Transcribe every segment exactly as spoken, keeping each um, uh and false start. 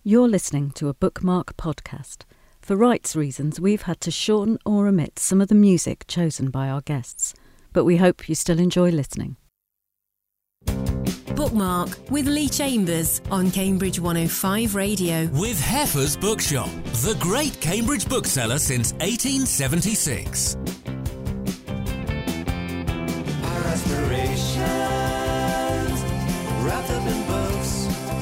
You're listening to a Bookmark podcast. For rights reasons, we've had to shorten or omit some of the music chosen by our guests, but we hope you still enjoy listening. Bookmark with Lee Chambers on Cambridge one oh five Radio. With Heffer's Bookshop, the great Cambridge bookseller since eighteen seventy-six. Our aspirations wrapped up in books.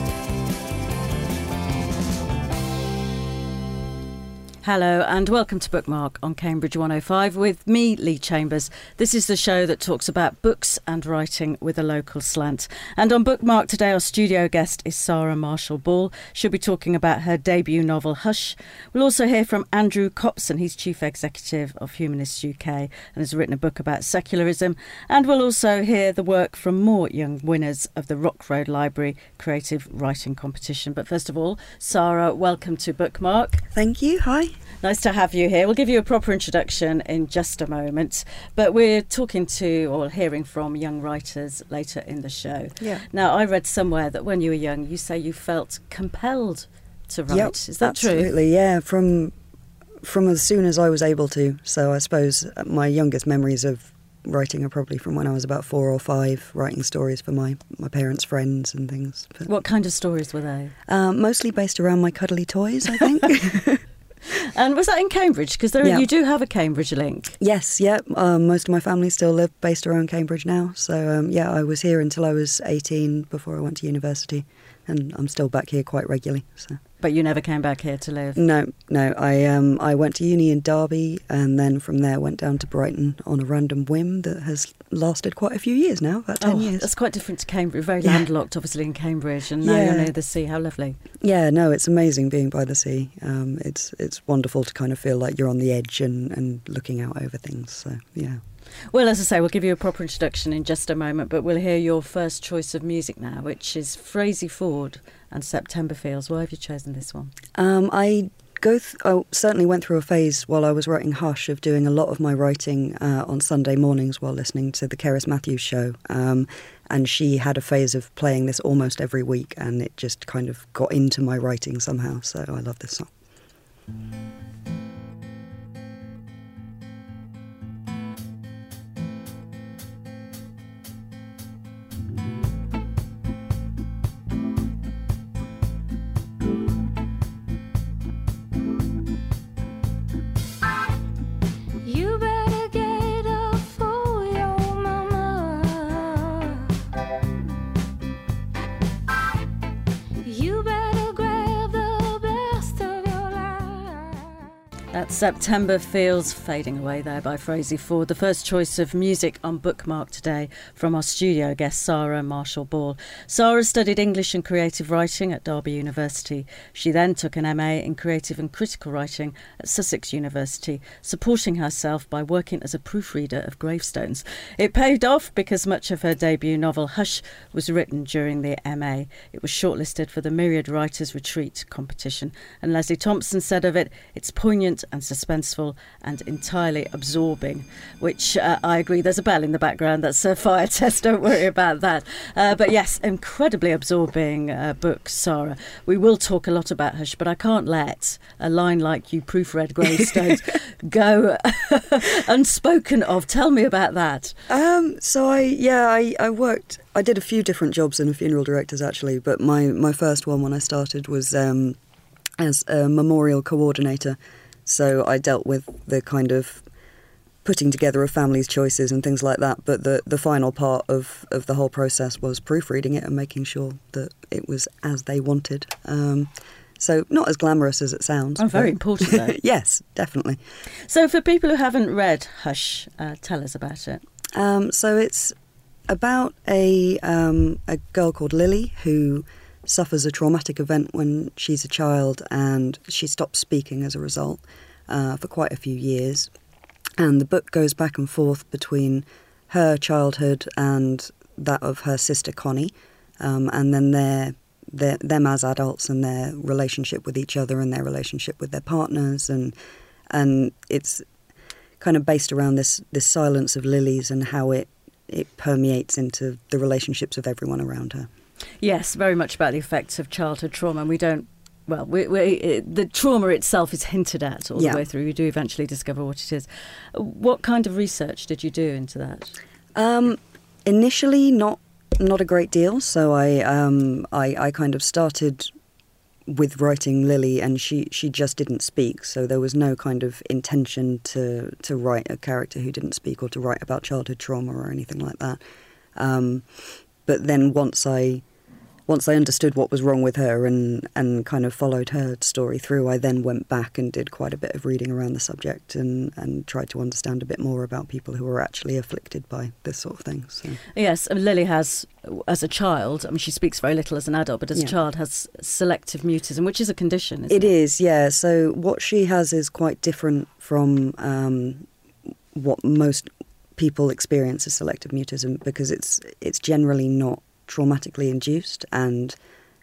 Hello and welcome to Bookmark on Cambridge one oh five with me, Lee Chambers. This is the show that talks about books and writing with a local slant. And on Bookmark today, our studio guest is Sarah Marshall-Ball. She'll be talking about her debut novel, Hush. We'll also hear from Andrew Copson. He's Chief Executive of Humanists U K and has written a book about secularism. And we'll also hear the work from more young winners of the Rock Road Library Creative Writing Competition. But first of all, Sarah, welcome to Bookmark. Thank you. Hi. Nice to have you here. We'll give you a proper introduction in just a moment, but we're talking to or hearing from young writers later in the show. Yeah. Now, I read somewhere that when you were young, you say you felt compelled to write. Yep, Is that absolutely, true? Absolutely, yeah. From from as soon as I was able to. So I suppose my youngest memories of writing are probably from when I was about four or five, writing stories for my, my parents' friends and things. But, what kind of stories were they? um, mostly based around my cuddly toys, I think. And was that in Cambridge? Because Yeah. you do have a Cambridge link. Yes, yeah. Um, most of my family still live based around Cambridge now. So, um, yeah, I was here until I was eighteen before I went to university. And I'm still back here quite regularly. So. But you never came back here to live? No, no. I um I went to uni in Derby and then from there went down to Brighton on a random whim that has lasted quite a few years now, about ten oh, years. That's quite different to Cambridge. Very Yeah. landlocked, obviously, in Cambridge. And now Yeah. you're near the sea. How lovely. Yeah, no, it's amazing being by the sea. Um, it's it's wonderful to kind of feel like you're on the edge and, and looking out over things. So, yeah. Well, as I say, we'll give you a proper introduction in just a moment, but we'll hear your first choice of music now, which is Frazey Ford and September Fields. Why have you chosen this one? Um, I go. Th- I certainly went through a phase while I was writing Hush of doing a lot of my writing uh, on Sunday mornings while listening to the Cerys Matthews show. Um, and she had a phase of playing this almost every week, and it just kind of got into my writing somehow. So I love this song. You better get up for your mama. You better grab the best of your life. That September Feels fading away there by Frazey Ford, the first choice of music on Bookmark today from our studio guest Sarah Marshall-Ball. Sarah studied English and creative writing at Derby University. She then took an M A in creative and critical writing at Sussex University, supporting herself by working as a proofreader of gravestones. It paid off because much of her debut novel Hush was written during the M A. It was shortlisted for the Myriad Writers Retreat competition, and Leslie Thompson said of it, it's poignant and suspenseful and entirely absorbing, which uh, I agree. There's a bell in the background. That's a fire test. Don't worry about that. Uh, but yes, incredibly absorbing uh, book, Sarah. We will talk a lot about Hush, but I can't let a line like you proofread gravestones go unspoken of. Tell me about that. Um, so I, yeah, I, I worked, I did a few different jobs in a funeral directors actually, but my, my first one when I started was um, as a memorial coordinator. So I dealt with the kind of putting together a family's choices and things like that. But the, the final part of, of the whole process was proofreading it and making sure that it was as they wanted. Um, so not as glamorous as it sounds. Oh, very but important though. Yes, definitely. So for people who haven't read Hush, uh, tell us about it. Um, so it's about a um, a girl called Lily who suffers a traumatic event when she's a child, and she stops speaking as a result uh, for quite a few years. And the book goes back and forth between her childhood and that of her sister Connie, um, and then their, their them as adults and their relationship with each other and their relationship with their partners, and and it's kind of based around this this silence of Lily's and how it it permeates into the relationships of everyone around her. Yes, very much about the effects of childhood trauma. And we don't well, we, we, it, the trauma itself is hinted at all Yeah. the way through. You do eventually discover what it is. What kind of research did you do into that? Um, initially, not not a great deal. So I, um, I I kind of started with writing Lily, and she, she just didn't speak. So there was no kind of intention to to write a character who didn't speak or to write about childhood trauma or anything like that. Um, but then once I once I understood what was wrong with her and, and kind of followed her story through, I then went back and did quite a bit of reading around the subject and, and tried to understand a bit more about people who were actually afflicted by this sort of thing. So. Yes, I mean, Lily has, as a child, I mean, she speaks very little as an adult, but as Yeah. a child has selective mutism, which is a condition, isn't It it? is, yeah. So what she has is quite different from um, what most people experience as selective mutism, because it's it's generally not traumatically induced, and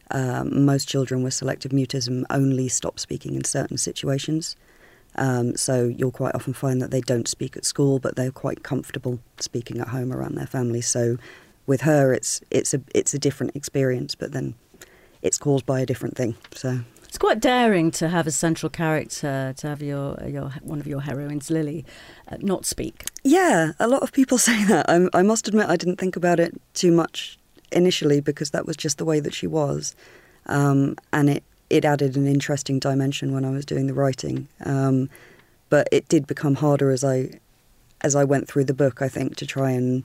um, most children with selective mutism only stop speaking in certain situations. Um, so you'll quite often find that they don't speak at school, but they're quite comfortable speaking at home around their family. So with her, it's it's a it's a different experience, but then it's caused by a different thing. So. It's quite daring to have a central character, to have your your one of your heroines, Lily, uh, not speak. Yeah, a lot of people say that. I, I must admit I didn't think about it too much initially, because that was just the way that she was. Um, and it, it added an interesting dimension when I was doing the writing. Um, but it did become harder as I as I went through the book, I think, to try and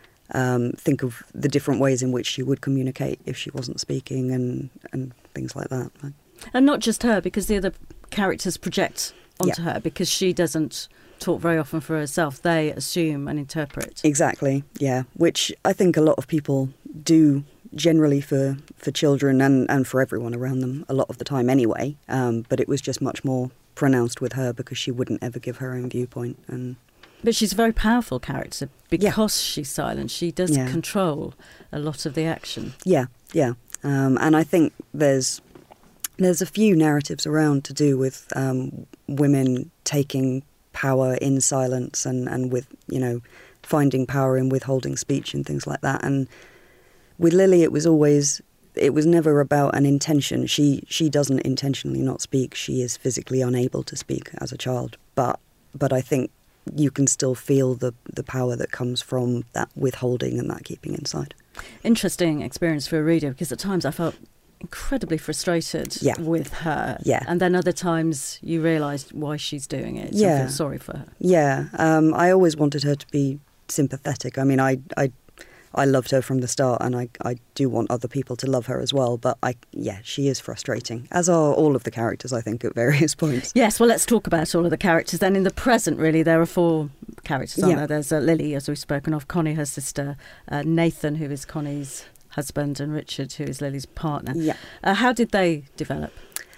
um, think of the different ways in which she would communicate if she wasn't speaking and, and things like that. And not just her, because the other characters project onto Yeah. her, because she doesn't talk very often for herself. They assume and interpret. Exactly, yeah, which I think a lot of people do generally for, for children and, and for everyone around them a lot of the time anyway, um, but it was just much more pronounced with her because she wouldn't ever give her own viewpoint. And But she's a very powerful character because she's silent. She does Yeah. control a lot of the action. yeah, yeah, um, and I think there's there's a few narratives around to do with um, women taking power in silence and, and with, you know, finding power in withholding speech and things like that. And with Lily, it was always, it was never about an intention. She she doesn't intentionally not speak. She is physically unable to speak as a child. But but I think you can still feel the, the power that comes from that withholding and that keeping inside. Interesting experience for a reader, because at times I felt incredibly frustrated Yeah. with her. Yeah. And then other times you realised why she's doing it. So Yeah. I feel sorry for her. Yeah, um, I always wanted her to be sympathetic. I mean, I, I, I loved her from the start, and I, I do want other people to love her as well. But I, yeah, she is frustrating, as are all of the characters, I think, at various points. Yes, well, let's talk about all of the characters. Then in the present, really, there are four characters, aren't Yeah. there? There's uh, Lily, as we've spoken of, Connie, her sister, uh, Nathan, who is Connie's husband, and Richard, who is Lily's partner. Yeah. Uh, how did they develop?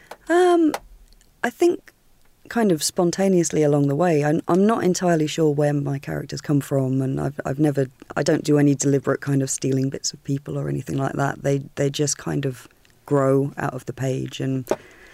Um, I think kind of spontaneously along the way. I'm, I'm not entirely sure where my characters come from, and I've I've never I don't do any deliberate kind of stealing bits of people or anything like that. They they just kind of grow out of the page, and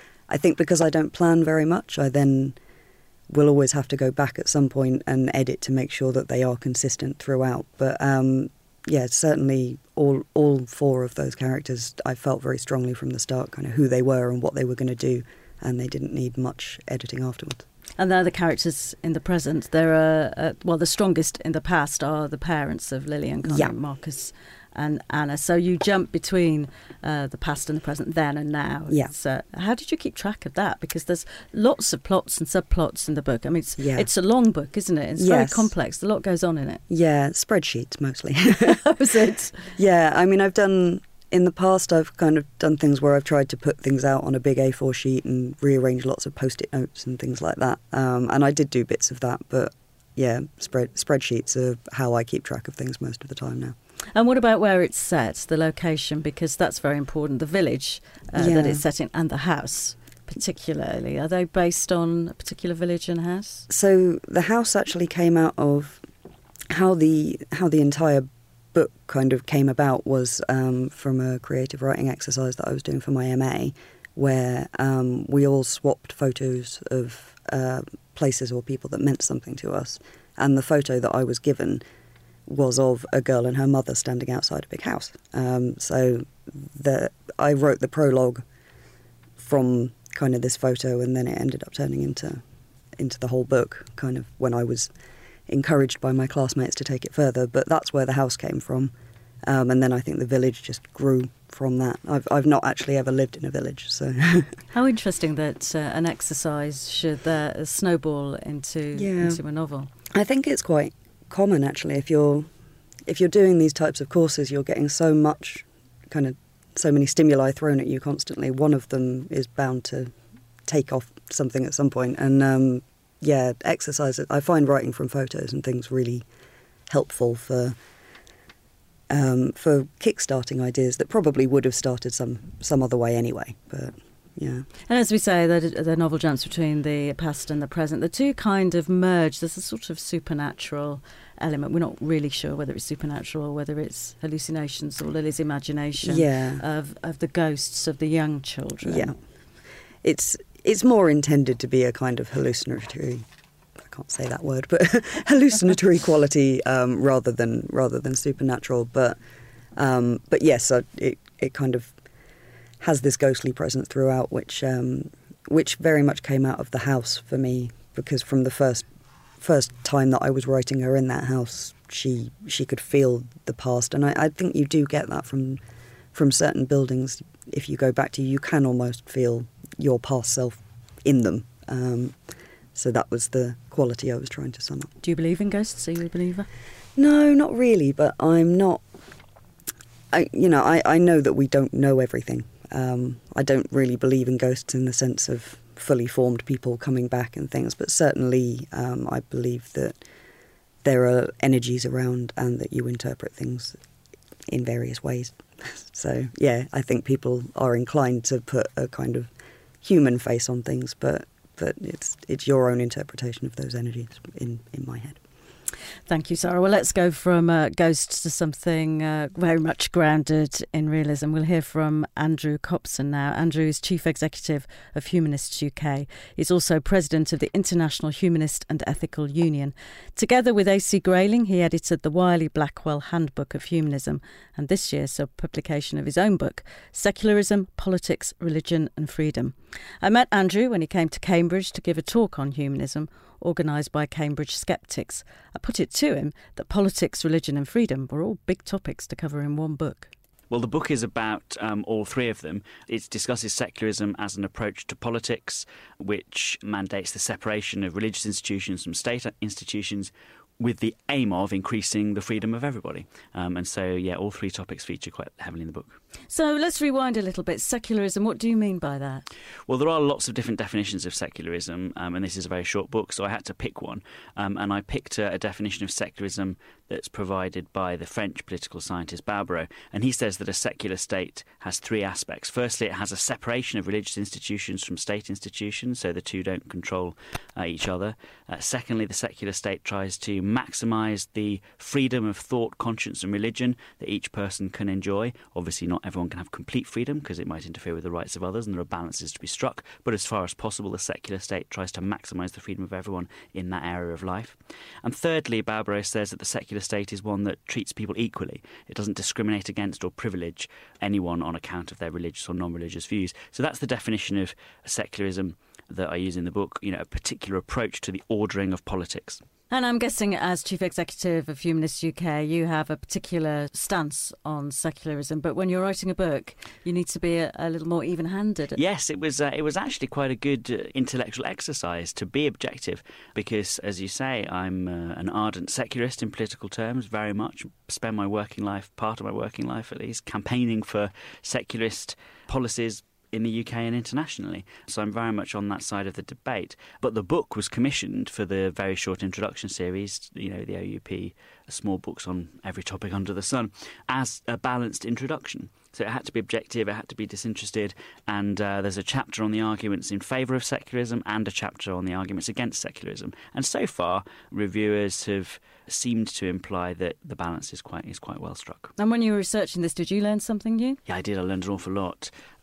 I think because I don't plan very much, I then will always have to go back at some point and edit to make sure that they are consistent throughout. But um, yeah, certainly all all four of those characters, I felt very strongly from the start kind of who they were and what they were going to do, and they didn't need much editing afterwards. And they're the characters in the present. There are, uh, well, the strongest in the past are the parents of Lily and Connie, Yeah. Marcus and Anna. So you jump between uh, the past and the present, then and now. Yeah. It's, uh, how did you keep track of that? Because there's lots of plots and subplots in the book. I mean, it's, Yeah. it's a long book, isn't it? It's very Yes. complex. A lot goes on in it. Yeah, spreadsheets mostly. That was it. Yeah, I mean, I've done, in the past, I've kind of done things where I've tried to put things out on a big A four sheet and rearrange lots of Post-it notes and things like that. Um, and I did do bits of that, but yeah, spread, spreadsheets are how I keep track of things most of the time now. And what about where it's set, the location? Because that's very important. The village uh, Yeah. that it's set in, and the house particularly. Are they based on a particular village and house? So the house actually came out of how the how the entire book kind of came about was um, from a creative writing exercise that I was doing for my M A, where um, we all swapped photos of uh, places or people that meant something to us. And the photo that I was given was of a girl and her mother standing outside a big house. Um, so the I wrote the prologue from kind of this photo, and then it ended up turning into into the whole book, kind of when I was encouraged by my classmates to take it further. But that's where the house came from. Um, and then I think the village just grew from that. I've I've not actually ever lived in a village, so... How interesting that uh, an exercise should uh, snowball into, Yeah. into a novel. I think it's quite common, actually. If you're if you're doing these types of courses, you're getting so much, kind of, so many stimuli thrown at you constantly. One of them is bound to take off something at some point. And, um, yeah, exercise, I find writing from photos and things really helpful for... Um, for kick-starting ideas that probably would have started some, some other way anyway, but yeah. And as we say, the, the novel jumps between the past and the present. The two kind of merge. There's a sort of supernatural element. We're not really sure whether it's supernatural or whether it's hallucinations or Lily's imagination Yeah. of, of the ghosts of the young children. Yeah. It's, it's more intended to be a kind of hallucinatory... I can't say that word, but hallucinatory quality um, rather than rather than supernatural. But um, but yes, uh, it it kind of has this ghostly presence throughout, which um, which very much came out of the house for me, because from the first first time that I was writing her in that house, she she could feel the past, and I, I think you do get that from from certain buildings. If you go back to, you can almost feel your past self in them. Um, So that was the quality I was trying to sum up. Do you believe in ghosts? Are you a believer? No, not really, but I'm not... I, you know, I, I know that we don't know everything. Um, I don't really believe in ghosts in the sense of fully formed people coming back and things, but certainly um, I believe that there are energies around and that you interpret things in various ways. So, yeah, I think people are inclined to put a kind of human face on things, but... but it's it's your own interpretation of those energies in, in my head. Thank you, Sarah. Well, let's go from uh, ghosts to something uh, very much grounded in realism. We'll hear from Andrew Copson now. Andrew is Chief Executive of Humanists U K. He's also President of the International Humanist and Ethical Union. Together with A C Grayling, he edited the Wiley-Blackwell Handbook of Humanism, and this year saw publication of his own book, Secularism, Politics, Religion and Freedom. I met Andrew when he came to Cambridge to give a talk on humanism, organised by Cambridge Skeptics. I put it to him that politics, religion and freedom were all big topics to cover in one book. Well, the book is about um, all three of them. It discusses secularism as an approach to politics, which mandates the separation of religious institutions from state institutions, with the aim of increasing the freedom of everybody. Um, and so, yeah, all three topics feature quite heavily in the book. So let's rewind a little bit. Secularism, what do you mean by that? Well, there are lots of different definitions of secularism, um, and this is a very short book, so I had to pick one. Um, and I picked a, a definition of secularism that's provided by the French political scientist Barbaro. And he says that a secular state has three aspects. Firstly, it has a separation of religious institutions from state institutions, so the two don't control uh, each other. Uh, secondly, the secular state tries to maximise the freedom of thought, conscience and religion that each person can enjoy. Obviously, not everyone can have complete freedom because it might interfere with the rights of others, and there are balances to be struck. But as far as possible, the secular state tries to maximise the freedom of everyone in that area of life. And thirdly, Barbaro says that the secular state is one that treats people equally. It doesn't discriminate against or privilege anyone on account of their religious or non-religious views. So that's the definition of secularism that I use in the book, you know, a particular approach to the ordering of politics. And I'm guessing as Chief Executive of Humanists U K, you have a particular stance on secularism. But when you're writing a book, you need to be a, a little more even-handed. Yes, it was uh, it was actually quite a good uh, intellectual exercise to be objective because, as you say, I'm uh, an ardent secularist in political terms, very much. Spend my working life, part of my working life at least, campaigning for secularist policies in the U K and internationally. So I'm very much on that side of the debate. But the book was commissioned for the very short introduction series, you know, the O U P, small books on every topic under the sun, as a balanced introduction. So it had to be objective, it had to be disinterested, and uh, there's a chapter on the arguments in favour of secularism and a chapter on the arguments against secularism. And so far, reviewers have seemed to imply that the balance is quite is quite well struck. And when you were researching this, did you learn something new? Yeah, I did. I learned an awful lot.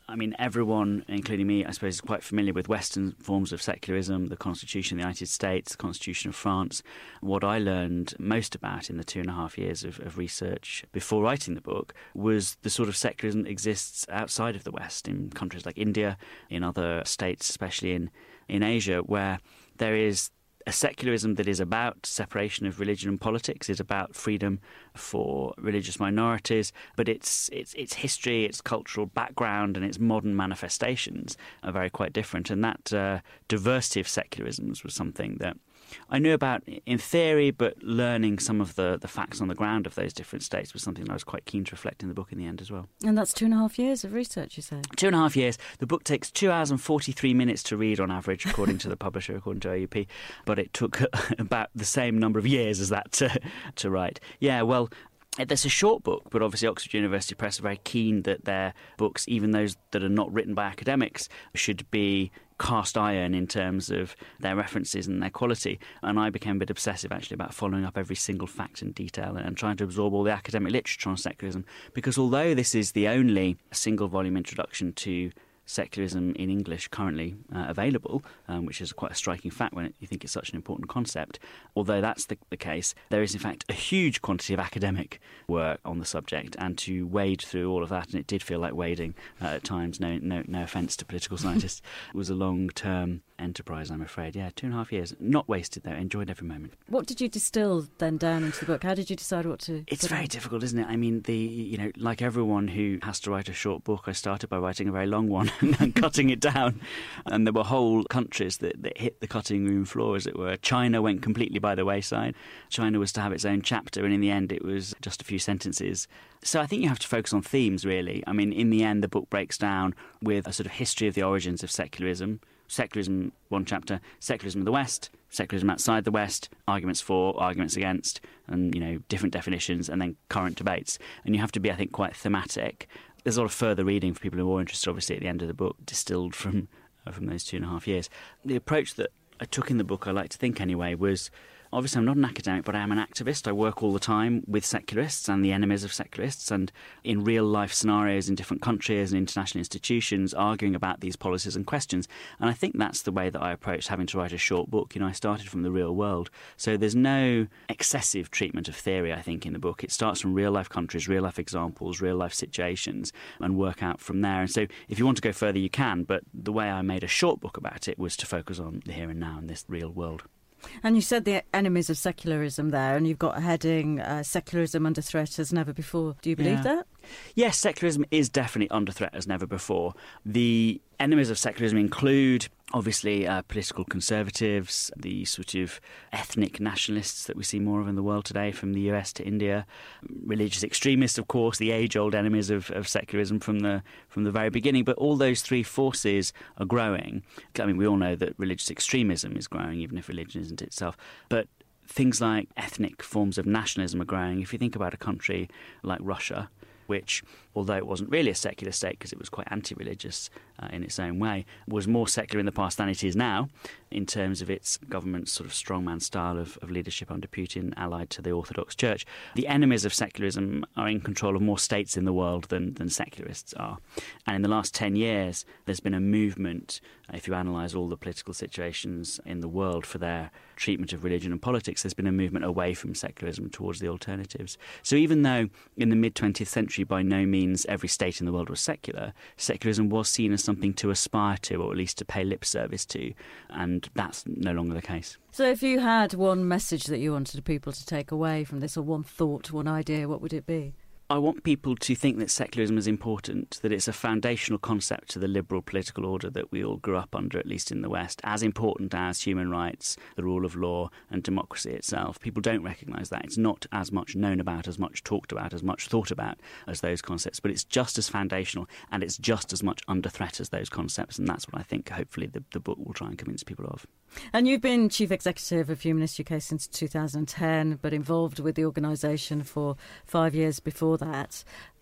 I mean, everyone, including me, I suppose, is quite familiar with Western forms of secularism, the Constitution of the United States, the Constitution of France. What I learned most about in the two and a half years of, of research before writing the book was the sort of secularism that exists outside of the West, in countries like India, in other states, especially in, in Asia, where there is a secularism that is about separation of religion and politics, is about freedom for religious minorities, but its its its history, its cultural background, and its modern manifestations are very quite different. And that uh, diversity of secularisms was something that I knew about in theory, but learning some of the, the facts on the ground of those different states was something that I was quite keen to reflect in the book in the end as well. And that's two and a half years of research, you said? Two and a half years. The book takes two hours and forty-three minutes to read on average, according to the publisher, according to O U P. But it took about the same number of years as that to, to write. Yeah, well, it's a short book, but obviously Oxford University Press are very keen that their books, even those that are not written by academics, should be cast iron in terms of their references and their quality. And I became a bit obsessive, actually, about following up every single fact in detail and trying to absorb all the academic literature on secularism. Because although this is the only single-volume introduction to secularism in English currently uh, available, um, which is quite a striking fact when it, you think it's such an important concept. Although that's the, the case, there is in fact a huge quantity of academic work on the subject, and to wade through all of that, and it did feel like wading uh, at times, no, no, no offence to political scientists, it was a long-term enterprise, I'm afraid. Yeah, two and a half years. Not wasted, though. Enjoyed every moment. What did you distill then down into the book? How did you decide what to... It's very on? difficult, isn't it? I mean, the you know, like everyone who has to write a short book, I started by writing a very long one and cutting it down. And there were whole countries that, that hit the cutting room floor, as it were. China went completely by the wayside. China was to have its own chapter, and in the end it was just a few sentences. So I think you have to focus on themes, really. I mean, in the end, the book breaks down with a sort of history of the origins of secularism. Secularism, one chapter, secularism in the West, secularism outside the West, arguments for, arguments against, and, you know, different definitions, and then current debates. And you have to be, I think, quite thematic. There's a lot of further reading for people who are interested, obviously, at the end of the book, distilled from uh, from those two and a half years. The approach that I took in the book, I like to think anyway, was... Obviously, I'm not an academic, but I am an activist. I work all the time with secularists and the enemies of secularists, and in real-life scenarios in different countries and international institutions, arguing about these policies and questions. And I think that's the way that I approached having to write a short book. You know, I started from the real world. So there's no excessive treatment of theory, I think, in the book. It starts from real-life countries, real-life examples, real-life situations, and work out from there. And so if you want to go further, you can, but the way I made a short book about it was to focus on the here and now in this real world. And you said the enemies of secularism there, and you've got a heading, uh, secularism under threat as never before. Do you believe yeah. that? Yes, secularism is definitely under threat as never before. The enemies of secularism include, obviously, uh, political conservatives, the sort of ethnic nationalists that we see more of in the world today, from the U S to India, religious extremists, of course, the age-old enemies of, of secularism from the from the very beginning. But all those three forces are growing. I mean, we all know that religious extremism is growing, even if religion isn't itself. But things like ethnic forms of nationalism are growing. If you think about a country like Russia, which, although it wasn't really a secular state because it was quite anti-religious uh, in its own way, was more secular in the past than it is now, in terms of its government's sort of strongman style of, of leadership under Putin, allied to the Orthodox Church. The enemies of secularism are in control of more states in the world than, than secularists are. And in the last ten years, there's been a movement, if you analyse all the political situations in the world for their treatment of religion and politics, there's been a movement away from secularism towards the alternatives. So even though in the mid-twentieth century by no means every state in the world was secular, secularism was seen as something to aspire to, or at least to pay lip service to, and that's no longer the case. So if you had one message that you wanted people to take away from this, or one thought, one idea, what would it be? I want people to think that secularism is important, that it's a foundational concept to the liberal political order that we all grew up under, at least in the West, as important as human rights, the rule of law and democracy itself. People don't recognise that. It's not as much known about, as much talked about, as much thought about as those concepts, but it's just as foundational and it's just as much under threat as those concepts, and that's what I think, hopefully, the, the book will try and convince people of. And you've been Chief Executive of Humanist U K since two thousand ten, but involved with the organisation for five years before that.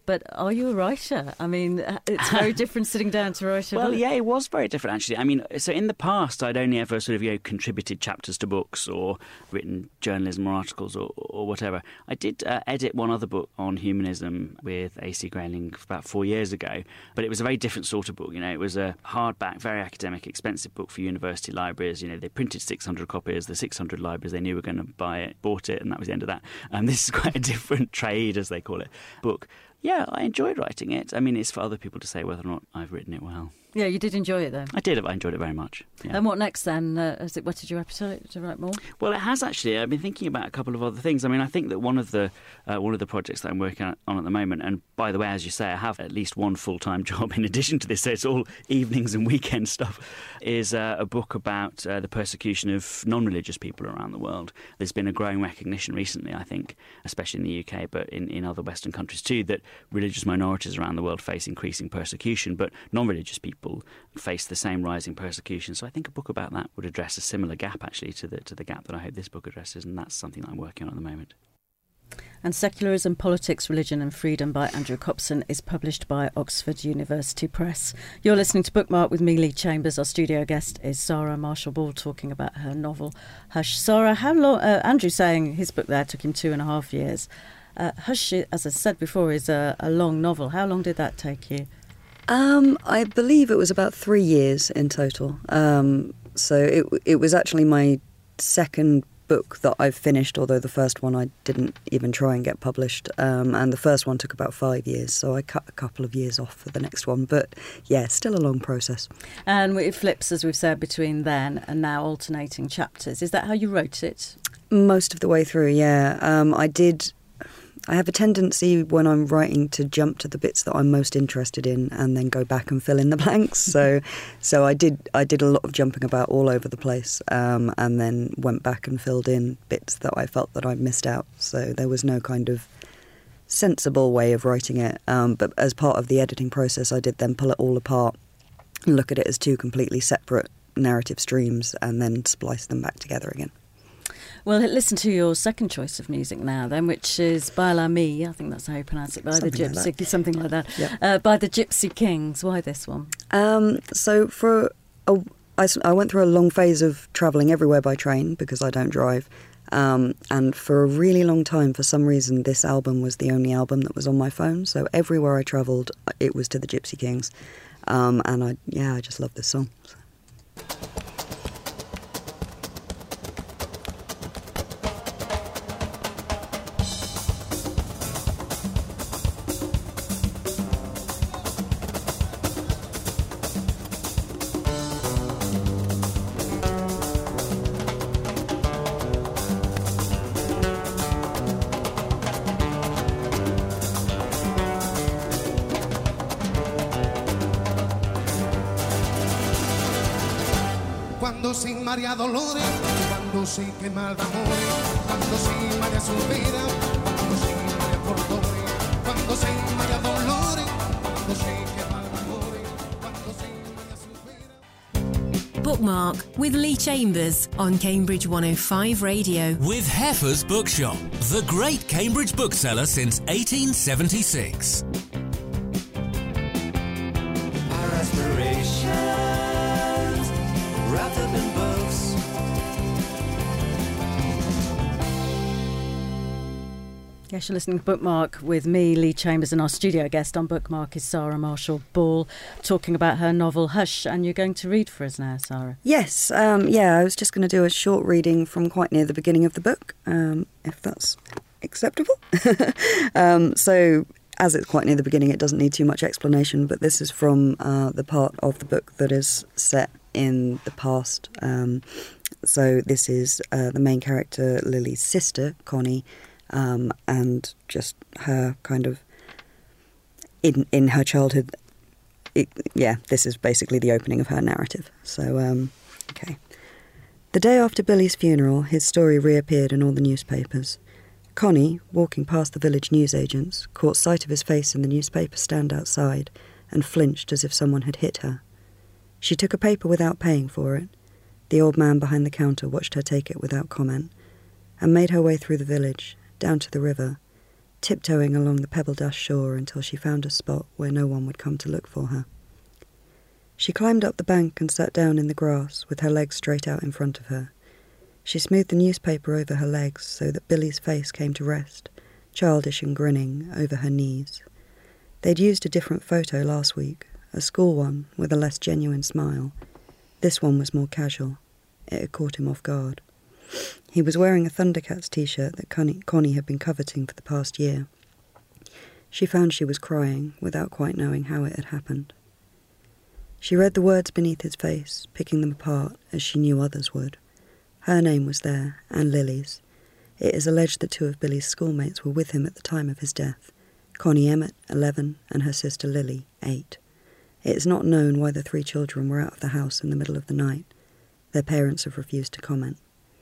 But are you a writer? I mean, it's very different sitting down to write a Well, book. yeah, it was very different, actually. I mean, so in the past, I'd only ever sort of, you know, contributed chapters to books or written journalism or articles or, or whatever. I did uh, edit one other book on humanism with A C Grayling about four years ago, but it was a very different sort of book. You know, it was a hardback, very academic, expensive book for university libraries. You know, they printed six hundred copies. The six hundred libraries they knew were going to buy it, bought it, and that was the end of that. Um, this is quite a different trade, as they call it, book. Yeah, I enjoyed writing it. I mean, it's for other people to say whether or not I've written it well. Yeah, you did enjoy it, though. I did. I enjoyed it very much. Yeah. And what next, then? Uh, has it whetted your appetite to write more? Well, it has, actually. I've been thinking about a couple of other things. I mean, I think that one of the uh, one of the projects that I'm working on at the moment, and by the way, as you say, I have at least one full-time job in addition to this, so it's all evenings and weekend stuff, is uh, a book about uh, the persecution of non-religious people around the world. There's been a growing recognition recently, I think, especially in the U K, but in, in other Western countries too, that religious minorities around the world face increasing persecution, but non-religious people face the same rising persecution. So I think a book about that would address a similar gap, actually, to the to the gap that I hope this book addresses, and that's something that I'm working on at the moment. And Secularism, Politics, Religion and Freedom by Andrew Copson is published by Oxford University Press. You're listening to Bookmark with me, Lee Chambers. Our studio guest is Sarah Marshall-Ball, talking about her novel Hush. Sarah, how long? Uh, Andrew saying his book there took him two and a half years. Uh, Hush, as I said before, is a, a long novel. How long did that take you? Um, I believe it was about three years in total. Um, so it it was actually my second book that I've finished, although the first one I didn't even try and get published. Um, and the first one took about five years, so I cut a couple of years off for the next one. But yeah, still a long process. And it flips, as we've said, between then and now, alternating chapters. Is that how you wrote it? Most of the way through, yeah. Um, I did... I have a tendency when I'm writing to jump to the bits that I'm most interested in and then go back and fill in the blanks. So so I did I did a lot of jumping about all over the place, um, and then went back and filled in bits that I felt that I'd missed out. So there was no kind of sensible way of writing it. Um, but as part of the editing process, I did then pull it all apart and look at it as two completely separate narrative streams and then splice them back together again. Well, listen to your second choice of music now, then, which is Bail Ami, I think that's how you pronounce it, by something the Gypsy, like something like that, yeah. uh, by the Gypsy Kings. Why this one? Um, so for a, I, I went through a long phase of travelling everywhere by train because I don't drive. Um, and for a really long time, for some reason, this album was the only album that was on my phone. So everywhere I travelled, it was to the Gypsy Kings. Um, and I, yeah, I just love this song. So. Cuando sin María Dolores, cuando sin quemar de amores, cuando sin María Silvera, cuando sin María Fortore, cuando sin María Dolores, cuando sin quemar de amores, cuando sin María Silvera. Bookmark with Lee Chambers on Cambridge one oh five Radio. With Heffer's Bookshop, the great Cambridge bookseller since eighteen seventy-six. Our aspirations wrapped up in books. Yes, you're listening to Bookmark with me, Lee Chambers, and our studio guest on Bookmark is Sarah Marshall-Ball, talking about her novel Hush. And you're going to read for us now, Sarah? Yes, um, yeah, I was just going to do a short reading from quite near the beginning of the book, um, if that's acceptable. um, so, as it's quite near the beginning, it doesn't need too much explanation, but this is from uh, the part of the book that is set in the past. Um, so this is uh, the main character, Lily's sister, Connie, um, and just her kind of, in, in her childhood. It, yeah, this is basically the opening of her narrative. So, um, okay. The day after Billy's funeral, his story reappeared in all the newspapers. Connie, walking past the village newsagents, caught sight of his face in the newspaper stand outside and flinched as if someone had hit her. She took a paper without paying for it. The old man behind the counter watched her take it without comment and made her way through the village, down to the river, tiptoeing along the pebble-dashed shore until she found a spot where no one would come to look for her. She climbed up the bank and sat down in the grass with her legs straight out in front of her. She smoothed the newspaper over her legs so that Billy's face came to rest, childish and grinning, over her knees. They'd used a different photo last week, a school one with a less genuine smile. This one was more casual. It had caught him off guard. He was wearing a Thundercats t-shirt that Connie, Connie had been coveting for the past year. She found she was crying without quite knowing how it had happened. She read the words beneath his face, picking them apart as she knew others would. Her name was there, and Lily's. It is alleged that two of Billy's schoolmates were with him at the time of his death, Connie Emmett, eleven, and her sister Lily, eight. It is not known why the three children were out of the house in the middle of the night. Their parents have refused to comment.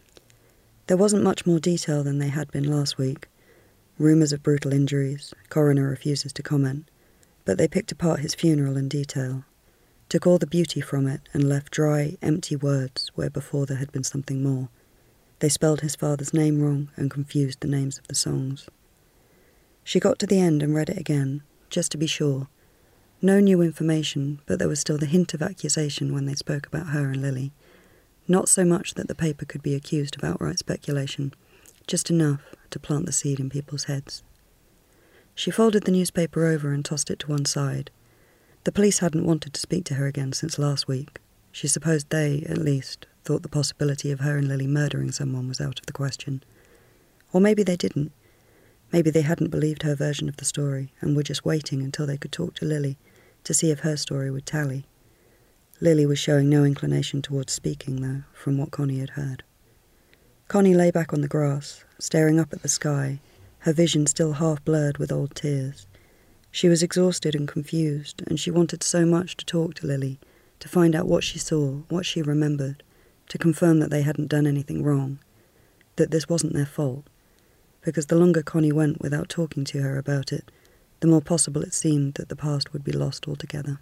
There wasn't much more detail than they had been last week. Rumours of brutal injuries, coroner refuses to comment, but they picked apart his funeral in detail, took all the beauty from it and left dry, empty words where before there had been something more. They spelled his father's name wrong and confused the names of the songs. She got to the end and read it again, just to be sure. No new information, but there was still the hint of accusation when they spoke about her and Lily. Not so much that the paper could be accused of outright speculation, just enough to plant the seed in people's heads. She folded the newspaper over and tossed it to one side. The police hadn't wanted to speak to her again since last week. She supposed they, at least, thought the possibility of her and Lily murdering someone was out of the question. Or maybe they didn't. Maybe they hadn't believed her version of the story and were just waiting until they could talk to Lily to see if her story would tally. Lily was showing no inclination towards speaking, though, from what Connie had heard. Connie lay back on the grass, staring up at the sky, her vision still half blurred with old tears. She was exhausted and confused, and she wanted so much to talk to Lily, to find out what she saw, what she remembered, to confirm that they hadn't done anything wrong, that this wasn't their fault, because the longer Connie went without talking to her about it, the more possible it seemed that the past would be lost altogether.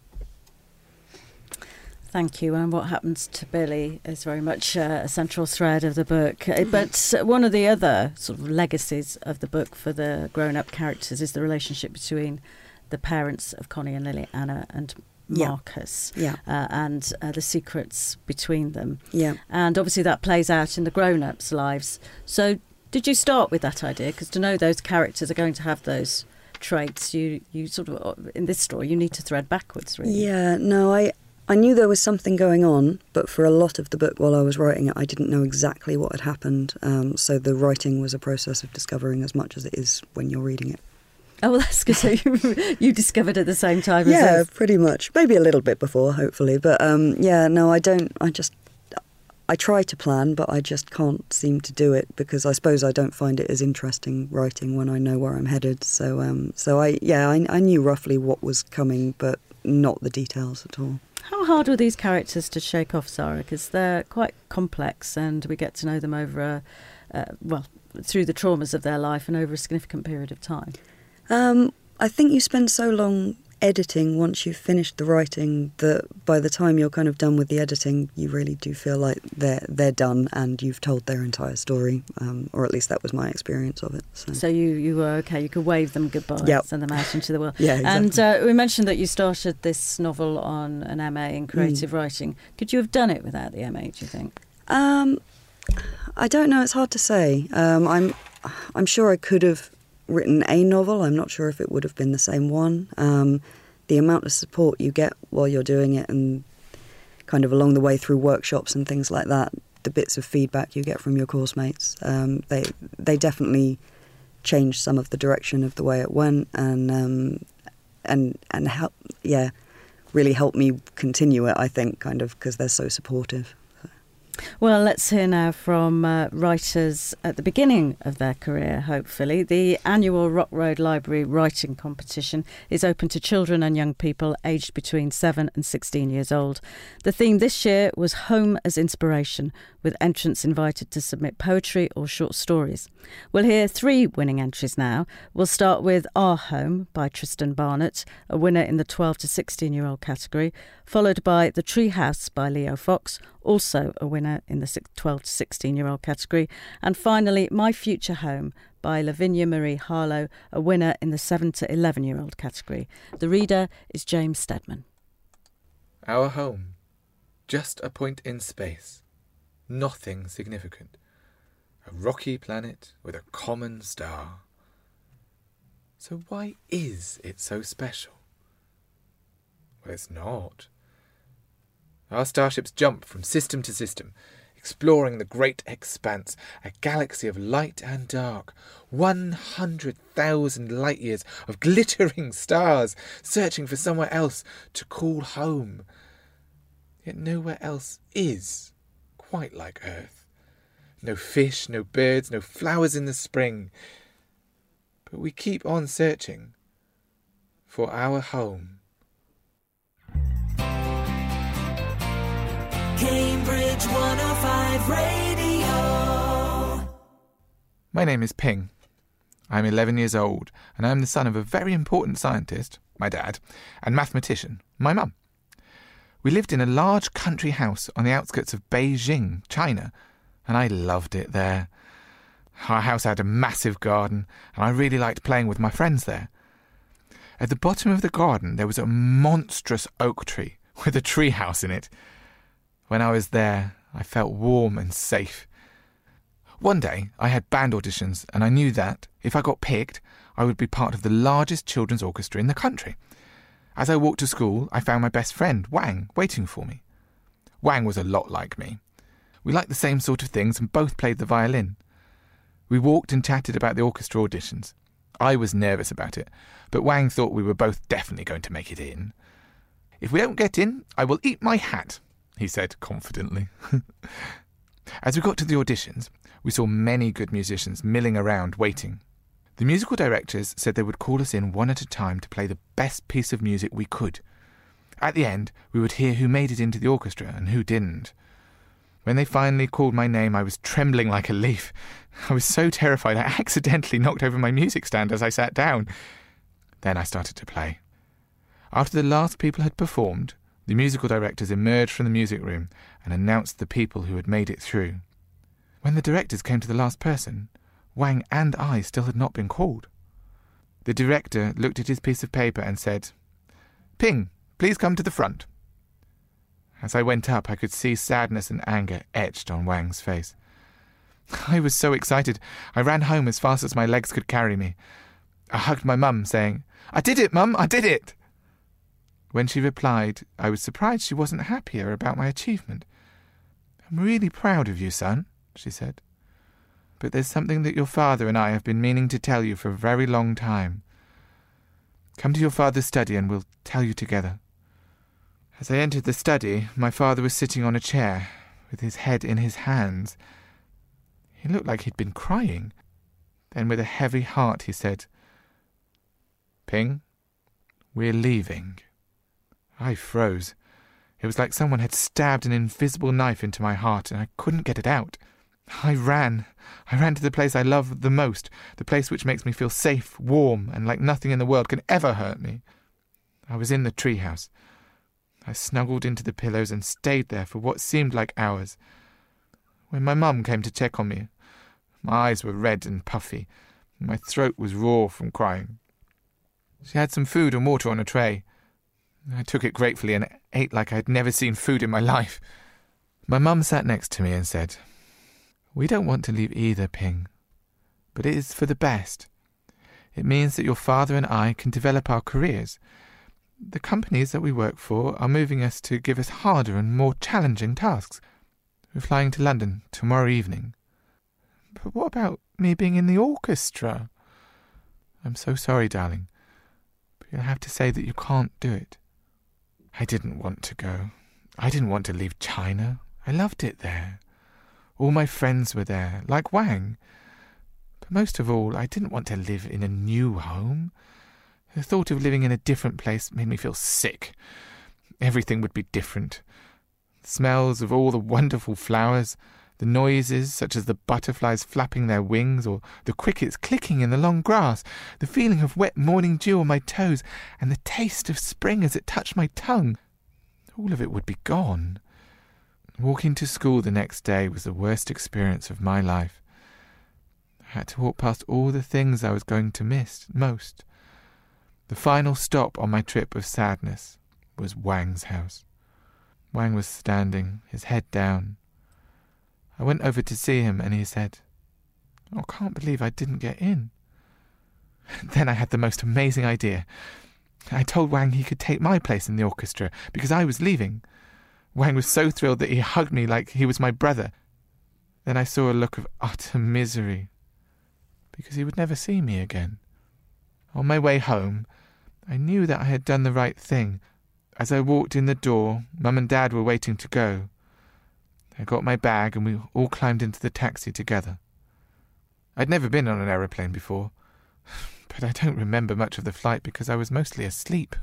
Thank you. And what happens to Billy is very much uh, a central thread of the book. But one of the other sort of legacies of the book for the grown-up characters is the relationship between the parents of Connie and Lily, Anna and Marcus, yeah. Uh, and uh, the secrets between them. Yeah. And obviously that plays out in the grown-ups' lives. So did you start with that idea? Because to know those characters are going to have those traits, you, you sort of, in this story, you need to thread backwards, really. Yeah, no, I... I knew there was something going on, but for a lot of the book while I was writing it, I didn't know exactly what had happened. Um, so the writing was a process of discovering as much as it is when you're reading it. Oh, well, that's good. So you, you discovered at the same time yeah, as us. Yeah, pretty much. Maybe a little bit before, hopefully. But um, yeah, no, I don't, I just, I try to plan, but I just can't seem to do it because I suppose I don't find it as interesting writing when I know where I'm headed. So, um, so I, yeah, I, I knew roughly what was coming, but not the details at all. How hard were these characters to shake off, Sarah? Because they're quite complex and we get to know them over, a, uh, well, through the traumas of their life and over a significant period of time. Um, I think you spend so long editing once you've finished the writing that by the time you're kind of done with the editing, you really do feel like they're they're done and you've told their entire story, um, or at least that was my experience of it. So, so you, you were okay, you could wave them goodbye, yep. Send them out into the world. Yeah, exactly. And uh, we mentioned that you started this novel on an M A in creative mm. writing. Could you have done it without the M A, do you think? Um, I don't know, it's hard to say. Um, I'm I'm sure I could have written a novel. I'm not sure if it would have been the same one. Um, the amount of support you get while you're doing it and kind of along the way through workshops and things like that, the bits of feedback you get from your course mates, um, they they definitely changed some of the direction of the way it went and um, and and help, yeah, really helped me continue it, I think, kind of because they're so supportive. Well, let's hear now from uh, writers at the beginning of their career, hopefully. The annual Rock Road Library Writing Competition is open to children and young people aged between seven and sixteen years old. The theme this year was Home as Inspiration, with entrants invited to submit poetry or short stories. We'll hear three winning entries now. We'll start with Our Home by Tristan Barnett, a winner in the twelve to sixteen-year-old category, followed by The Tree House by Leo Fox, also a winner in the twelve to sixteen-year-old category. And finally, My Future Home by Lavinia Marie Harlow, a winner in the seven to eleven-year-old category. The reader is James Steadman. Our home, just a point in space, nothing significant. A rocky planet with a common star. So why is it so special? Well, it's not. Our starships jump from system to system, exploring the great expanse, a galaxy of light and dark, one hundred thousand light years of glittering stars, searching for somewhere else to call home. Yet nowhere else is quite like Earth. No fish, no birds, no flowers in the spring. But we keep on searching for our home. Cambridge one oh five Radio. My name is Ping. I'm eleven years old, and I'm the son of a very important scientist, my dad, and mathematician, my mum. We lived in a large country house on the outskirts of Beijing, China, and I loved it there. Our house had a massive garden, and I really liked playing with my friends there. At the bottom of the garden there was a monstrous oak tree with a tree house in it. When I was there, I felt warm and safe. One day I had band auditions, and I knew that, if I got picked, I would be part of the largest children's orchestra in the country. As I walked to school, I found my best friend, Wang, waiting for me. Wang was a lot like me. We liked the same sort of things and both played the violin. We walked and chatted about the orchestra auditions. I was nervous about it, but Wang thought we were both definitely going to make it in. "If we don't get in, I will eat my hat," he said confidently. As we got to the auditions, we saw many good musicians milling around waiting. The musical directors said they would call us in one at a time to play the best piece of music we could. At the end, we would hear who made it into the orchestra and who didn't. When they finally called my name, I was trembling like a leaf. I was so terrified I accidentally knocked over my music stand as I sat down. Then I started to play. After the last people had performed, the musical directors emerged from the music room and announced the people who had made it through. When the directors came to the last person, Wang and I still had not been called. The director looked at his piece of paper and said, "Ping, please come to the front." As I went up, I could see sadness and anger etched on Wang's face. I was so excited, I ran home as fast as my legs could carry me. I hugged my mum, saying, "I did it, Mum, I did it!" When she replied, I was surprised she wasn't happier about my achievement. "I'm really proud of you, son," she said. "But there's something that your father and I have been meaning to tell you for a very long time. Come to your father's study and we'll tell you together." As I entered the study, my father was sitting on a chair, with his head in his hands. He looked like he'd been crying. Then with a heavy heart he said, "Ping, we're leaving." I froze. It was like someone had stabbed an invisible knife into my heart, and I couldn't get it out. I ran. I ran to the place I love the most, the place which makes me feel safe, warm, and like nothing in the world can ever hurt me. I was in the treehouse. I snuggled into the pillows and stayed there for what seemed like hours. When my mum came to check on me, my eyes were red and puffy, and my throat was raw from crying. She had some food and water on a tray. I took it gratefully and ate like I had never seen food in my life. My mum sat next to me and said, "We don't want to leave either, Ping, but it is for the best. It means that your father and I can develop our careers. The companies that we work for are moving us to give us harder and more challenging tasks. We're flying to London tomorrow evening." "But what about me being in the orchestra?" "I'm so sorry, darling, but you'll have to say that you can't do it." I didn't want to go. I didn't want to leave China. I loved it there. All my friends were there, like Wang. But most of all, I didn't want to live in a new home. The thought of living in a different place made me feel sick. Everything would be different. The smells of all the wonderful flowers, the noises such as the butterflies flapping their wings or the crickets clicking in the long grass, the feeling of wet morning dew on my toes, and the taste of spring as it touched my tongue. All of it would be gone. Walking to school the next day was the worst experience of my life. I had to walk past all the things I was going to miss most. The final stop on my trip of sadness was Wang's house. Wang was standing, his head down. I went over to see him and he said, "Oh, I can't believe I didn't get in." Then I had the most amazing idea. I told Wang he could take my place in the orchestra because I was leaving. Wang was so thrilled that he hugged me like he was my brother. Then I saw a look of utter misery because he would never see me again. On my way home, I knew that I had done the right thing. As I walked in the door, Mum and Dad were waiting to go. I got my bag and we all climbed into the taxi together. I'd never been on an aeroplane before, but I don't remember much of the flight because I was mostly asleep.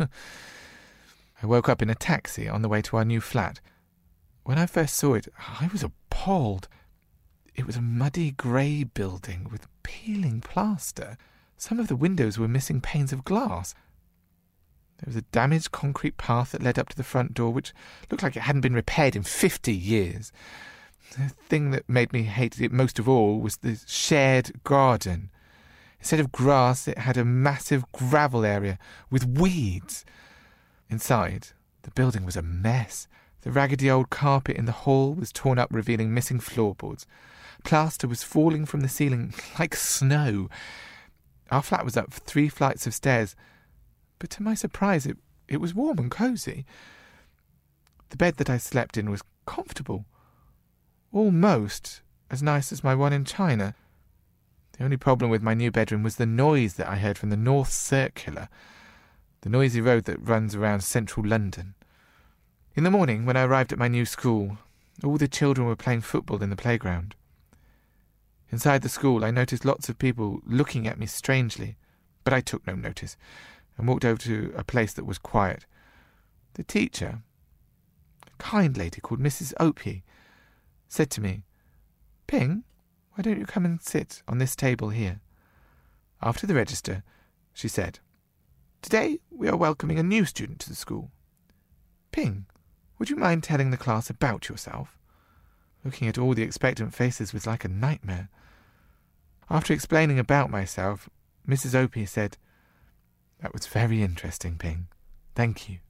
I woke up in a taxi on the way to our new flat. When I first saw it, I was appalled. It was a muddy grey building with peeling plaster. Some of the windows were missing panes of glass. There was a damaged concrete path that led up to the front door, which looked like it hadn't been repaired in fifty years. The thing that made me hate it most of all was the shared garden. Instead of grass, it had a massive gravel area with weeds. Inside, the building was a mess. The raggedy old carpet in the hall was torn up, revealing missing floorboards. Plaster was falling from the ceiling like snow. Our flat was up three flights of stairs, but to my surprise, it, it was warm and cosy. The bed that I slept in was comfortable, almost as nice as my one in China. The only problem with my new bedroom was the noise that I heard from the North Circular, the noisy road that runs around central London. In the morning, when I arrived at my new school, all the children were playing football in the playground. Inside the school, I noticed lots of people looking at me strangely, but I took no notice and walked over to a place that was quiet. The teacher, a kind lady called Missus Opie, said to me, "Ping, why don't you come and sit on this table here?" After the register, she said, "Today we are welcoming a new student to the school. Ping, would you mind telling the class about yourself?" Looking at all the expectant faces was like a nightmare. After explaining about myself, Missus Opie said, "That was very interesting, Ping. Thank you."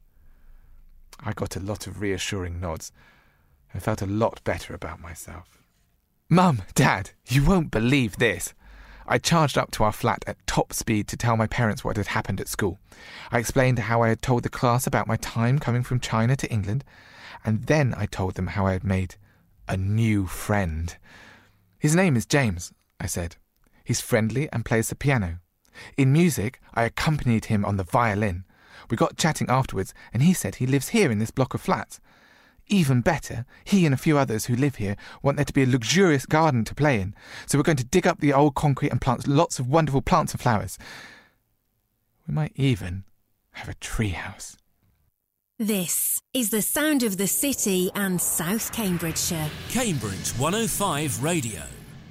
I got a lot of reassuring nods. I felt a lot better about myself. "Mum, Dad, you won't believe this." I charged up to our flat at top speed to tell my parents what had happened at school. I explained how I had told the class about my time coming from China to England, and then I told them how I had made a new friend. "His name is James," I said. "He's friendly and plays the piano. In music, I accompanied him on the violin. We got chatting afterwards, and he said he lives here in this block of flats. Even better, he and a few others who live here want there to be a luxurious garden to play in, so we're going to dig up the old concrete and plant lots of wonderful plants and flowers. We might even have a treehouse." This is the sound of the city and South Cambridgeshire. Cambridge one oh five Radio.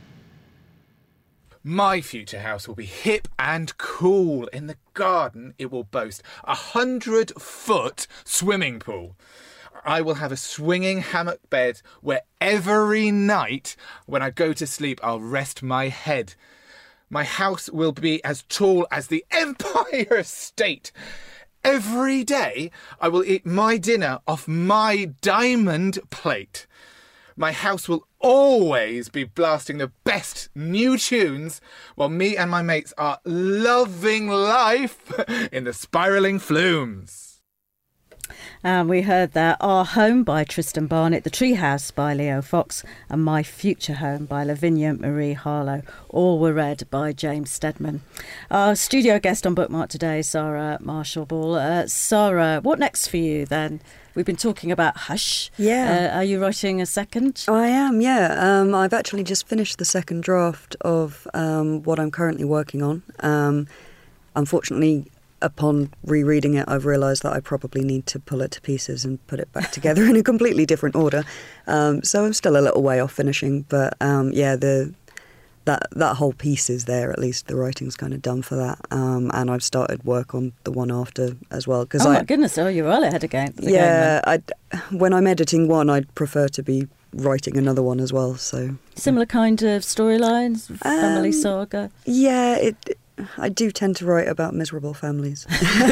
My future house will be hip and cool. In the garden, it will boast a hundred-foot swimming pool. I will have a swinging hammock bed where every night when I go to sleep, I'll rest my head. My house will be as tall as the Empire State. Every day, I will eat my dinner off my diamond plate. My house will always be blasting the best new tunes while me and my mates are loving life in the spiralling flumes. And we heard that Our Home by Tristan Barnett, The Treehouse by Leo Fox, and My Future Home by Lavinia Marie Harlow. All were read by James Steadman. Our studio guest on Bookmark today, Sarah Marshall-Ball. Uh, Sarah, what next for you then? We've been talking about Hush. Yeah. Uh, are you writing a second? I am, yeah. Um, I've actually just finished the second draft of um, what I'm currently working on. Um, unfortunately, upon rereading it, I've realised that I probably need to pull it to pieces and put it back together in a completely different order. Um, so I'm still a little way off finishing, but um, yeah, the that that whole piece is there. At least the writing's kind of done for that, um, and I've started work on the one after as well. Cause oh I, my goodness! Oh, you're well ahead again. Yeah, I when I'm editing one, I'd prefer to be writing another one as well. So similar kind of storylines, family um, saga. Yeah, it. I do tend to write about miserable families.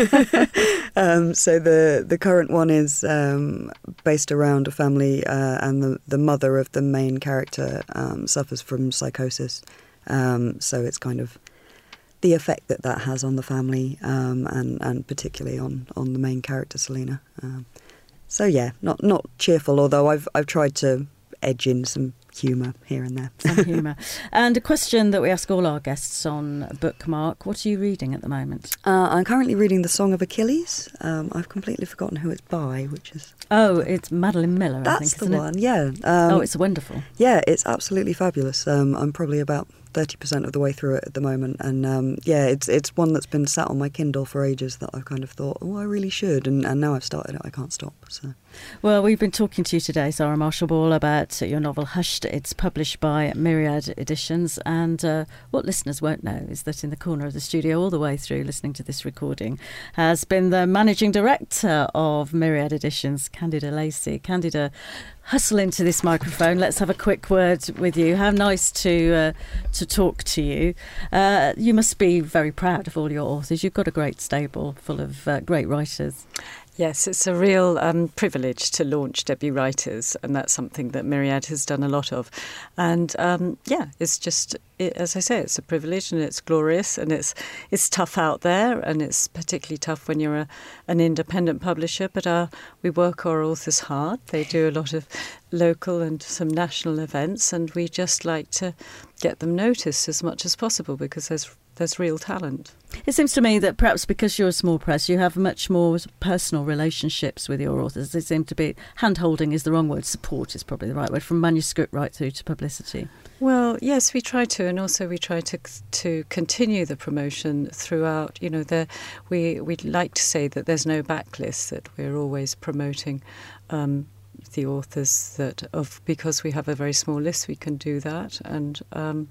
um, so the the current one is um, based around a family, uh, and the the mother of the main character um, suffers from psychosis. Um, so it's kind of the effect that that has on the family, um, and and particularly on, on the main character Selina. Um, so yeah, not not cheerful. Although I've I've tried to edge in some humour here and there. Some humour. And a question that we ask all our guests on Bookmark, what are you reading at the moment? Uh, I'm currently reading The Song of Achilles. Um, I've completely forgotten who it's by, which is... Oh, it's Madeline Miller, That's I think, the isn't one, it? yeah. Um, oh, it's wonderful. Yeah, it's absolutely fabulous. Um, I'm probably about thirty percent of the way through it at the moment. And um, yeah, it's it's one that's been sat on my Kindle for ages that I've kind of thought, oh, I really should. And, and now I've started it, I can't stop. So. Well, we've been talking to you today, Sarah Marshall-Ball, about your novel Hushed. It's published by Myriad Editions. And uh, what listeners won't know is that in the corner of the studio, all the way through listening to this recording, has been the managing director of Myriad Editions, Candida Lacey. Candida, hustle into this microphone. Let's have a quick word with you. How nice to uh, to talk to you. Uh, you must be very proud of all your authors. You've got a great stable full of uh, great writers. Yes, it's a real um, privilege to launch debut writers, and that's something that Myriad has done a lot of. And um, yeah, it's just, it, as I say, it's a privilege and it's glorious, and it's it's tough out there, and it's particularly tough when you're a, an independent publisher. But our, we work our authors hard. They do a lot of local and some national events, and we just like to get them noticed as much as possible because there's there's real talent. It seems to me that perhaps because you're a small press, you have much more personal relationships with your authors. They seem to be, hand-holding is the wrong word, support is probably the right word, from manuscript right through to publicity. Well, yes, we try to, and also we try to to continue the promotion throughout. You know, the, we, we'd like to say that there's no backlist, that we're always promoting um, the authors that of because we have a very small list, we can do that. And um,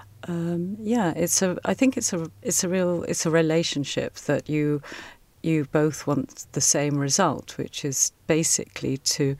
Um, yeah, it's a. I think it's a. It's a real. It's a relationship that you, you both want the same result, which is basically to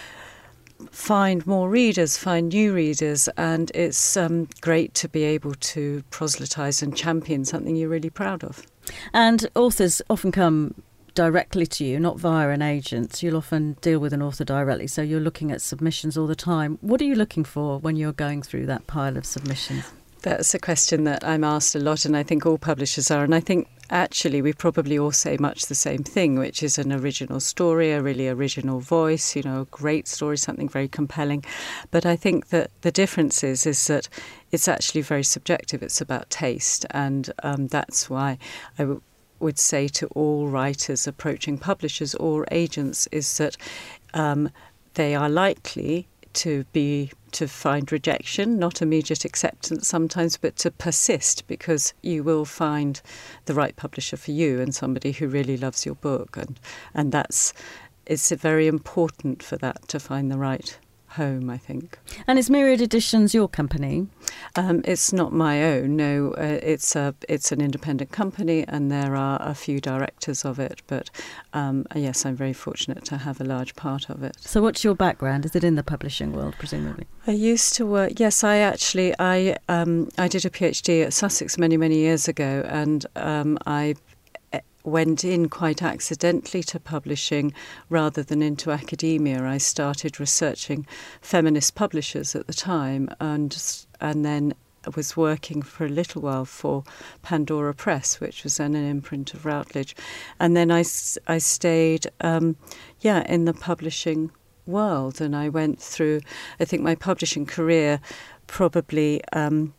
find more readers, find new readers, and it's um, great to be able to proselytise and champion something you're really proud of. And authors often come directly to you, not via an agent. You'll often deal with an author directly, so you're looking at submissions all the time. What are you looking for when you're going through that pile of submissions? That's a question that I'm asked a lot, and I think all publishers are. And I think actually we probably all say much the same thing, which is an original story, a really original voice, you know, a great story, something very compelling. But I think that the difference is, is that it's actually very subjective. It's about taste. And um, that's why I w- would say to all writers approaching publishers or agents is that um, they are likely to be to find rejection, not immediate acceptance sometimes, but to persist, because you will find the right publisher for you and somebody who really loves your book, and and that's it's very important for that to find the right home, I think. And is Myriad Editions your company? Um, it's not my own, no. Uh, it's a it's an independent company, and there are a few directors of it. But um, yes, I'm very fortunate to have a large part of it. So, what's your background? Is it in the publishing world, presumably? I used to work. Yes, I actually I um, I did a PhD at Sussex many many years ago, and um, I. went in quite accidentally to publishing rather than into academia. I started researching feminist publishers at the time, and and then was working for a little while for Pandora Press, which was then an imprint of Routledge. And then I, I stayed, um, yeah, in the publishing world, and I went through, I think my publishing career probably um,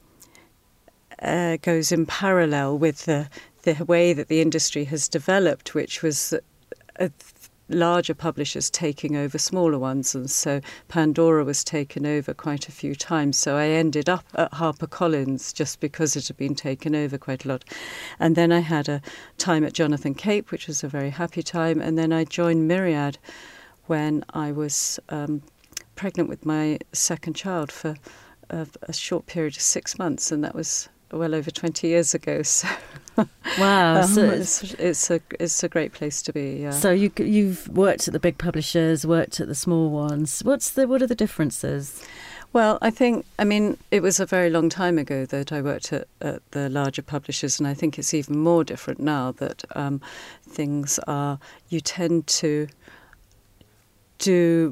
uh, goes in parallel with the the way that the industry has developed, which was uh, larger publishers taking over smaller ones. And so Pandora was taken over quite a few times. So I ended up at HarperCollins just because it had been taken over quite a lot. And then I had a time at Jonathan Cape, which was a very happy time. And then I joined Myriad when I was um, pregnant with my second child for a, a short period of six months, and that was well over twenty years ago. So wow, um, so it's, it's a it's a great place to be. Yeah. So you you've worked at the big publishers, worked at the small ones. What's the what are the differences? Well, I think, I mean, it was a very long time ago that I worked at, at the larger publishers, and I think it's even more different now that um, things are, you tend to do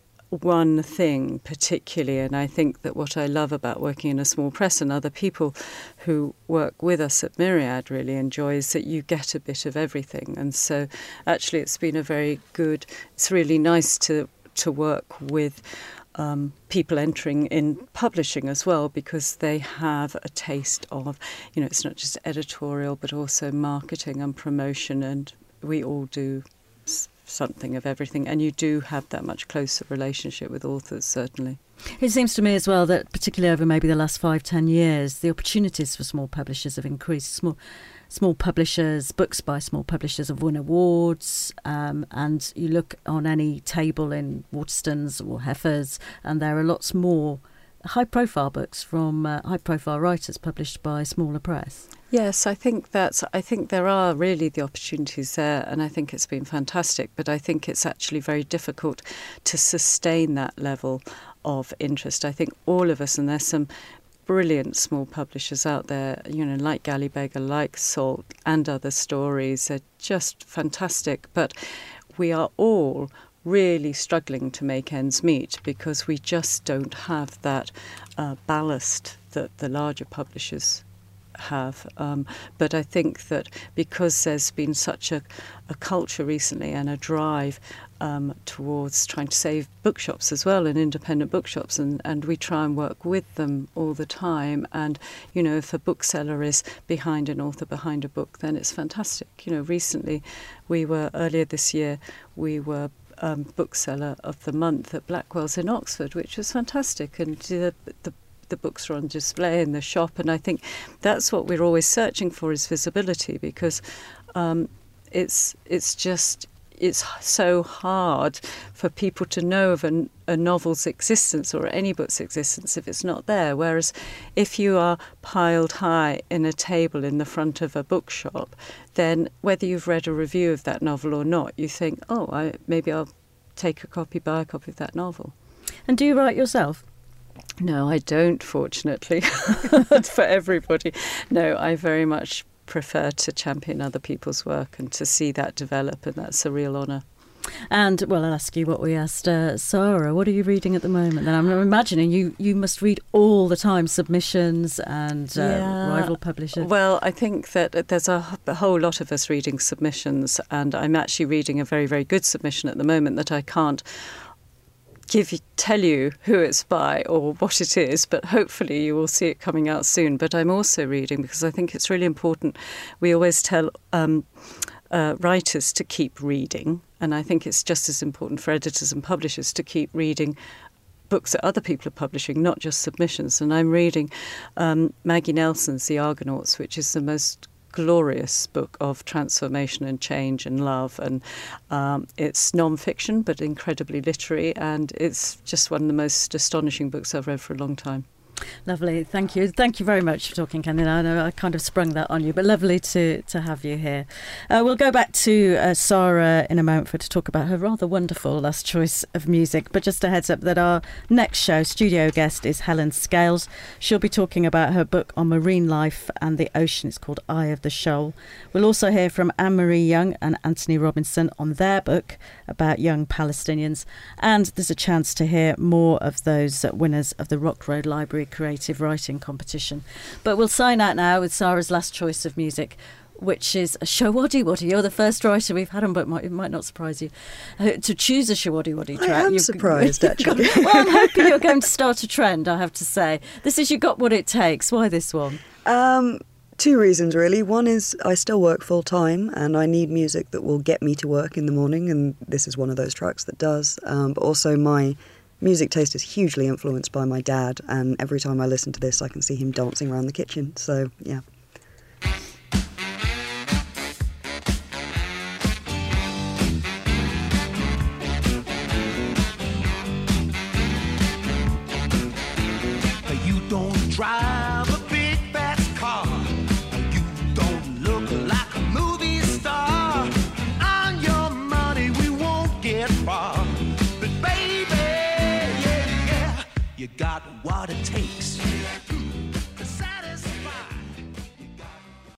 one thing particularly, and I think that what I love about working in a small press, and other people who work with us at Myriad really enjoy, is that you get a bit of everything. And so actually it's been a very good, it's really nice to, to work with Um, people entering in publishing as well, because they have a taste of, you know, it's not just editorial but also marketing and promotion, and we all do s- something of everything, and you do have that much closer relationship with authors, certainly. It seems to me as well that particularly over maybe the last five, ten years, the opportunities for small publishers have increased. Small Small publishers, books by small publishers have won awards, um, and you look on any table in Waterstones or Heifers, and there are lots more high-profile books from uh, high-profile writers published by smaller press. Yes, I think that's. I think there are really the opportunities there, and I think it's been fantastic. But I think it's actually very difficult to sustain that level of interest. I think all of us, and there's some brilliant small publishers out there, you know, like Gallibegger, like Salt, and Other Stories, are just fantastic. But we are all really struggling to make ends meet because we just don't have that uh, ballast that the larger publishers have. Um, but I think that because there's been such a, a culture recently and a drive um, towards trying to save bookshops as well, and independent bookshops, and, and we try and work with them all the time. And, you know, if a bookseller is behind an author, behind a book, then it's fantastic. You know, recently we were, earlier this year, we were um, bookseller of the month at Blackwell's in Oxford, which was fantastic. And the, the the books are on display in the shop, and I think that's what we're always searching for, is visibility, because um, it's it's just it's so hard for people to know of a, a novel's existence or any book's existence if it's not there. Whereas if you are piled high in a table in the front of a bookshop, then whether you've read a review of that novel or not, you think, oh, I, maybe I'll take a copy, buy a copy of that novel. And do you write yourself? No, I don't, fortunately, for everybody. No, I very much prefer to champion other people's work and to see that develop, and that's a real honour. And, well, I'll ask you what we asked uh, Sarah. What are you reading at the moment? Then I'm imagining you, you must read all the time submissions and uh, yeah. rival publishers. Well, I think that there's a, a whole lot of us reading submissions, and I'm actually reading a very, very good submission at the moment that I can't give you, tell you who it's by or what it is, but hopefully you will see it coming out soon. But I'm also reading because I think it's really important. We always tell um, uh, writers to keep reading, and I think it's just as important for editors and publishers to keep reading books that other people are publishing, not just submissions. And I'm reading um, Maggie Nelson's The Argonauts, which is the most glorious book of transformation and change and love, and um, it's non-fiction but incredibly literary, and it's just one of the most astonishing books I've read for a long time. Lovely, thank you. Thank you very much for talking, Candice. I know I kind of sprung that on you, but lovely to, to have you here. Uh, we'll go back to uh, Sarah in a moment for to talk about her rather wonderful last choice of music. But just a heads up that our next show studio guest is Helen Scales. She'll be talking about her book on marine life and the ocean. It's called Eye of the Shoal. We'll also hear from Anne-Marie Young and Anthony Robinson on their book about young Palestinians. And there's a chance to hear more of those uh, winners of the Rock Road Library Creative Writing Competition. But we'll sign out now with Sarah's last choice of music, which is a Shawaddy Waddy. You're the first writer we've had on, but it might, it might not surprise you uh, to choose a Shawaddy Waddy track. I am You've, surprised, actually. well, I'm hoping you're going to start a trend, I have to say. This is You Got What It Takes. Why this one? Um, two reasons, really. One is I still work full-time and I need music that will get me to work in the morning, and this is one of those tracks that does. Um, but also my music taste is hugely influenced by my dad, and every time I listen to this I can see him dancing around the kitchen, so yeah. You get far. But baby, yeah, yeah, you got what it takes.